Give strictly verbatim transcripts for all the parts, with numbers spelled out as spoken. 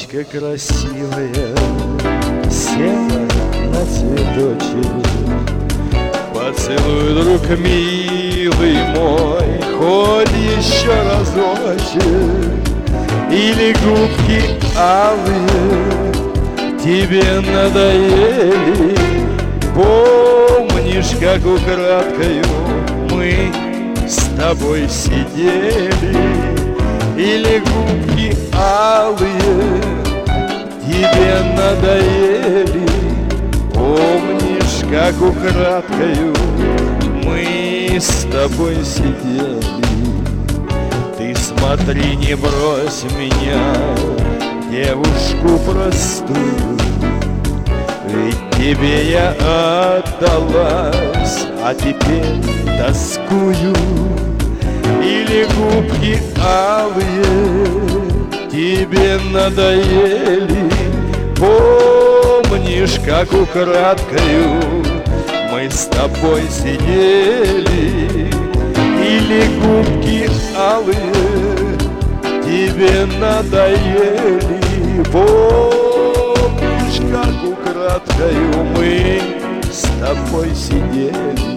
Мамочка красивая села на цветочек. Поцелуй, друг милый мой, хоть еще разочек. Или губки алые тебе надоели. Помнишь, как украдкою мы с тобой сидели? Или губки алые тебе надоели? Помнишь, как украдкою мы с тобой сидели? Ты смотри, не брось меня, девушку простую, ведь тебе я отдалась, а теперь тоскую. Или губки алые тебе надоели? Помнишь, как украдкою мы с тобой сидели? Или губки алые тебе надоели? Помнишь, как украдкою мы с тобой сидели?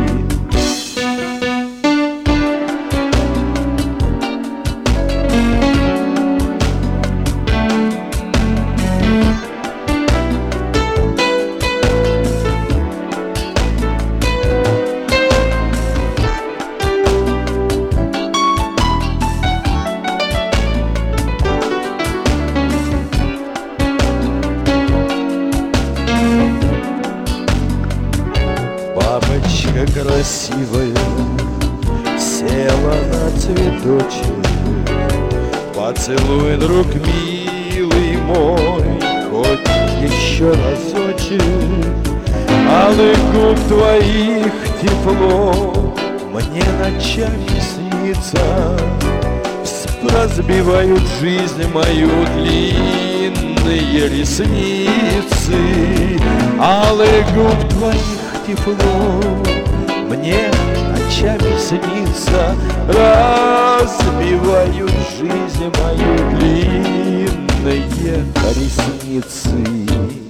Мамочка красивая села на цветочек. Поцелуй, друг милый мой, хоть еще разочек. Алых губ твоих тепло мне ночами снится. разбивают жизнь мою длинные ресницы. Алых губ твоих тепло мне ночами снится. Разбивают жизнь мою длинные ресницы.